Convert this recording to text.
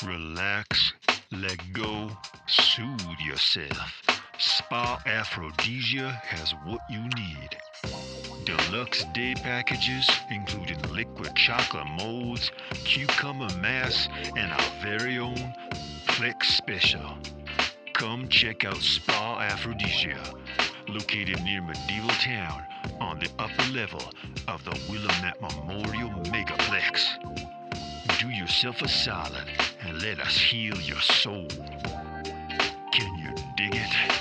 Relax, let go, soothe yourself. Spa Aphrodisia has what you need. Deluxe day packages, including liquid chocolate molds, cucumber mass, and our very own Plex Special. Come check out Spa Aphrodisia, located near Medieval Town on the upper level of the Willamette Memorial Megaplex. Do yourself a solid and let us heal your soul. Can you dig it?